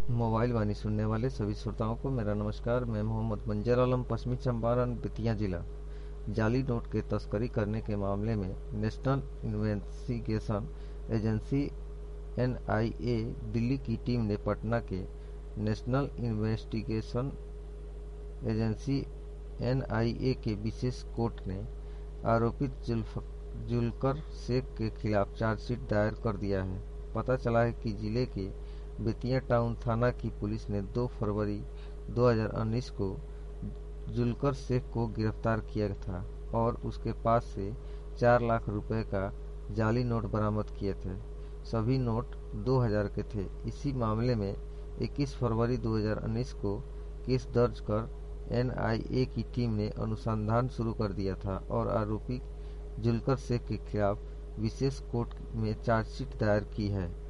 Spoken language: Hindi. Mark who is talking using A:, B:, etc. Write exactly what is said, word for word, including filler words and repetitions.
A: मोबाइल वाणी सुनने वाले सभी श्रोताओं को मेरा नमस्कार। मैं मोहम्मद मंजर आलम, पश्चिमी चंपारण, बेतिया जिला। जाली नोट के तस्करी करने के मामले में national investigation agency N I A Delhi की टीम ने पटना के national investigation agency N I A के विशेष कोर्ट ने आरोपित जुल्फ जुल्कर शेख के खिलाफ चार्जशीट दायर कर दिया है। पता चला है कि जिले के बेतिया टाउन थाना की पुलिस ने दो फरवरी दो हज़ार उन्नीस को जुल्कर शेख को गिरफ्तार किया था और उसके पास से चार लाख रुपए का जाली नोट बरामद किए थे। सभी नोट दो हज़ार के थे। इसी मामले में इक्कीस फरवरी दो हज़ार उन्नीस को केस दर्ज कर एन आई ए की टीम ने अनुसंधान शुरू कर दिया था और आरोपी जुल्कर शेख के खिलाफ विशेष कोर्ट में चार्जशीट दायर की है।